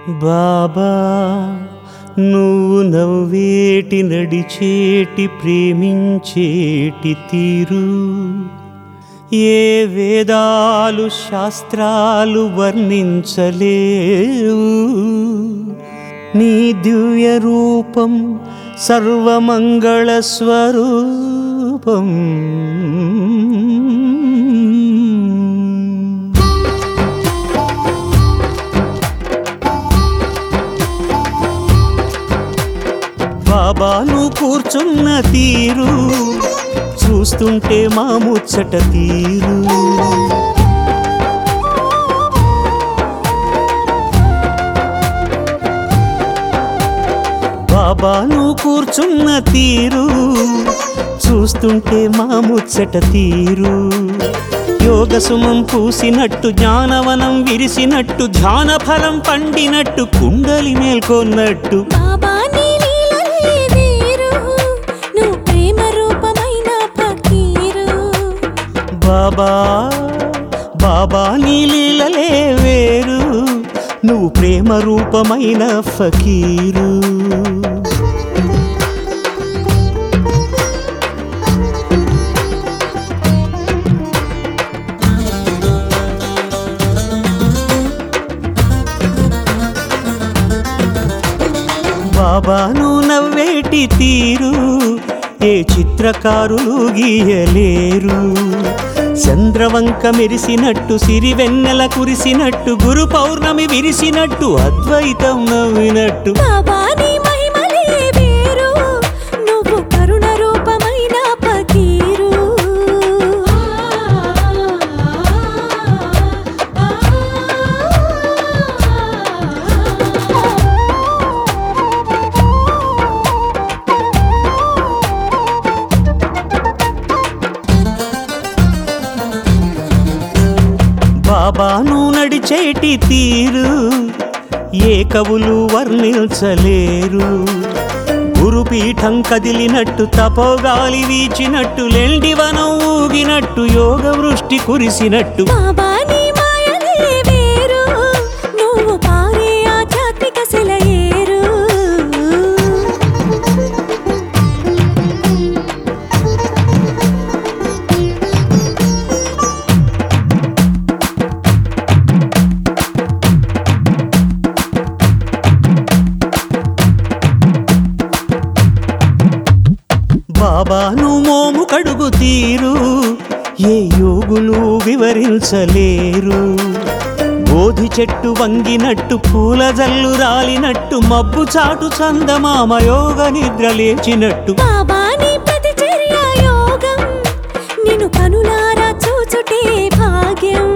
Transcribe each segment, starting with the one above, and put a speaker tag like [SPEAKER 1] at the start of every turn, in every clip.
[SPEAKER 1] బాబా నువ్వు నవ్వేటి నడిచేటి ప్రేమించేటి తీరు ఏ వేదాలు శాస్త్రాలు వర్ణించలేవు నీ దివ్య రూపం సర్వమంగళ స్వరూపం బాబా నువ్వు కూర్చున్న తీరు చూస్తుంటే మా ముచ్చట తీరు బాబా నువ్వు కూర్చున్న తీరు చూస్తుంటే మా ముచ్చట తీరు యోగ సుమం పూసినట్టు జ్ఞానవనం విరిసినట్టు ధ్యాన ఫలం పండినట్టు కుండలి మేల్కొన్నట్టు బాబా బాబా నీ లీలలే వేరు నువ్వు ప్రేమ రూపమైన ఫకీరు బాబా నువ్వు నవ్వేటి తీరు ఏ చిత్రకారులు గీయలేరు చంద్రవంక మెరిసినట్టు సిరివెన్నెల కురిసినట్టు గురు పౌర్ణమి విరిసినట్టు అద్వైతం నవ్వినట్టు
[SPEAKER 2] బాబా నీ మహిమలే వేరు నువ్వు కరుణ రూపమైన ఫకీరు
[SPEAKER 1] బాబా నువ్వు నడిచేటి తీరు ఏ కవులు వర్ణించలేరు గురుపీఠం కదిలినట్టు తపోగాలి వీచినట్టు లెండివనం ఊగినట్టు యోగ వృష్టి కురిసినట్టు
[SPEAKER 2] బాబా నీ మాయలే వేరు నువ్వు పారే ఆధ్యాత్మిక సెలయేరు
[SPEAKER 1] బాబా నువ్వు మోము కడుగు తీరు ఏ యోగులు వివరించలేరు బోధి చెట్టు వంగినట్టు పూల జల్లు రాలినట్టు మబ్బు చాటు చందమామ యోగ నిద్ర లేచినట్టు
[SPEAKER 2] బాబా నీ ప్రతిచర్య యోగం నిన్ను కనులారా చూచుటే భాగ్యం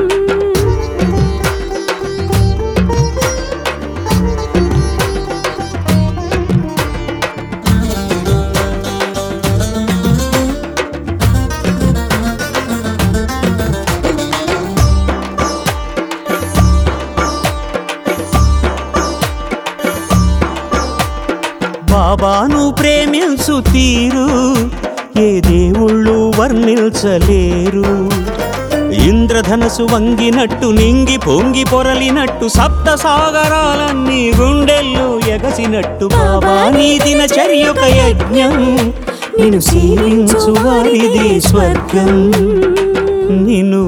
[SPEAKER 1] బాబా నువ్వు ప్రేమించు తీరు ఏ దేవుళ్ళు వర్ణించలేరు ఇంద్రధనసు వంగినట్టు నింగి పొంగి పొరలినట్టు సప్త సాగరాలన్నీ గుండెల్లో ఎగసినట్టు బాబా నీ దినచర్యొక యజ్ఞం నిన్ను సేవించు వారిదే స్వర్గం నిన్ను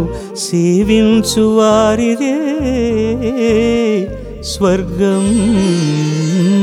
[SPEAKER 1] సేవించు వారిదే స్వర్గం